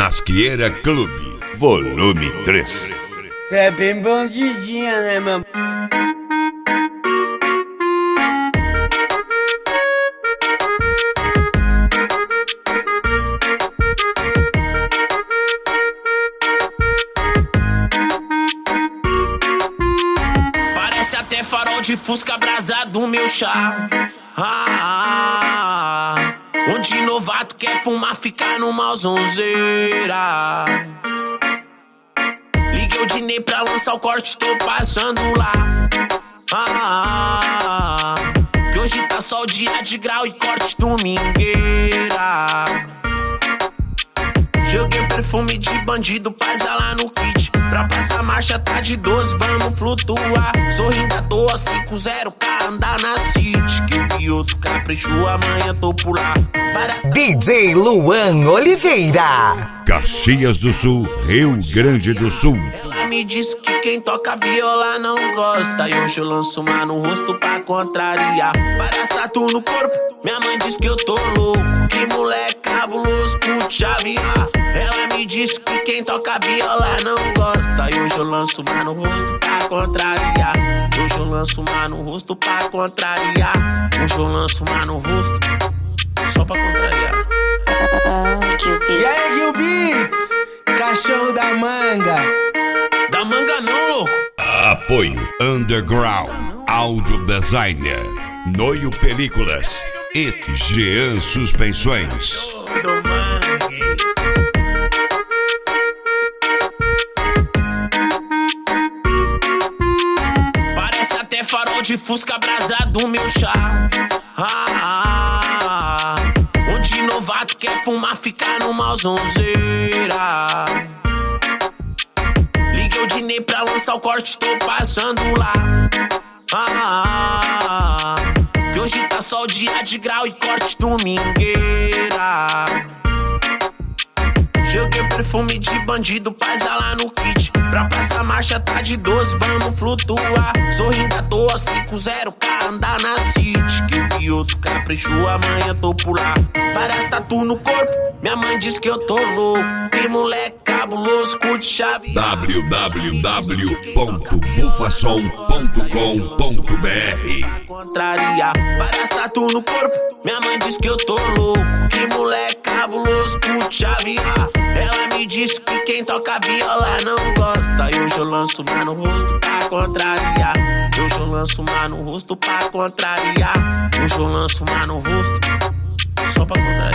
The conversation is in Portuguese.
Churrasqueira Clube, volume 3. É bem bandidinha, né, meu? Parece até farol de Fusca brasa do meu chá. Onde novato quer fumar, ficar numa zonzeira. Liguei o Dinei pra lançar o corte, tô passando lá. Que hoje tá só o dia de grau e corte domingueira. Joguei perfume de bandido, paz lá no kit. Pra passar marcha tá de 12, vamos flutuar. Sorrindo à toa, 5-0K, andar na city. Que vi outro capricho, amanhã tô por lá. DJ Luan Oliveira, Caxias do Sul, Rio Grande do Sul. Ela me disse que quem toca viola não gosta. E hoje eu lanço uma no rosto pra contrariar. Parece tatu no corpo, minha mãe diz que eu tô louco. Que moleque cabuloso, curte chavear. Ela me disse que quem toca viola não gosta. E hoje eu lanço uma no rosto pra contrariar. Hoje eu lanço uma no rosto pra contrariar. Hoje eu lanço uma no rosto só pra contrariar. E aí, Gil Beats, cachorro da manga. Da manga não, louco. Apoio Underground, Audio Designer, Noio Películas e Jean Suspensões. Do mangue. Parece até farol de Fusca brasa do meu chá. Onde novato quer fumar, ficar numa zonzeira. Liguei o Dinei pra lançar o corte, tô passando lá. Que hoje tá só o dia de grau e corte domingueira. Joguei perfume de bandido, paz lá no kit. Pra passar marcha tá de 12, vamos flutuar. Sorrindo à toa, 5-0K, andar na city. Que vi outro capricho, amanhã tô por lá. Parece tatu no corpo, minha mãe diz que eu tô louco. Que moleque cabuloso, curte chave. www.bufasom.com.br. Contrariar, parece tatu no corpo, minha mãe diz que eu tô louco. Que moleque cabuloso, curte chavear. Ela me disse que quem toca viola não gosta. E hoje eu lanço uma no rosto pra contrariar. Hoje eu lanço uma no rosto pra contrariar. Hoje eu lanço uma no rosto só pra contrariar.